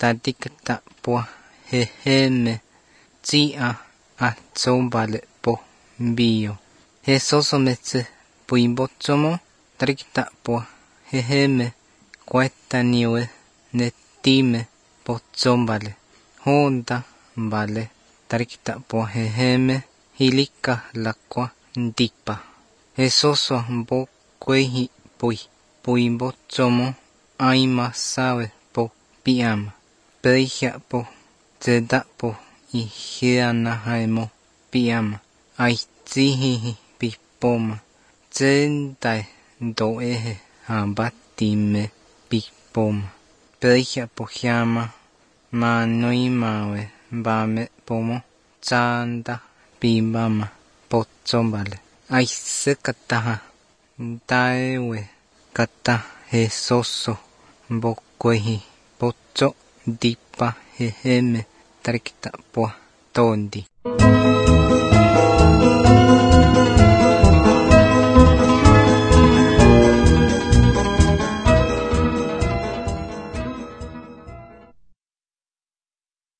tatikta pua jejeme tsia atsombale po bio. Jesosometse puimbochomo tarikta pua jejeme cuetaniwe netime pochombale. Honda vale tarikta pua jejeme hilika lakwa ndipa. Jesoso bo kwehi puimbochomo aima sabe po piama. Peija po zeda po ihiana haimo piama. Aitsihihi pipoma. Zendai doehe habatime pipoma. Peija po hiama manoimawe bame pomo chanda pibama pochombale. Aisekataha daewe kata Jesoso bokwehi pocho dipa jejeme tarikta pua tondi.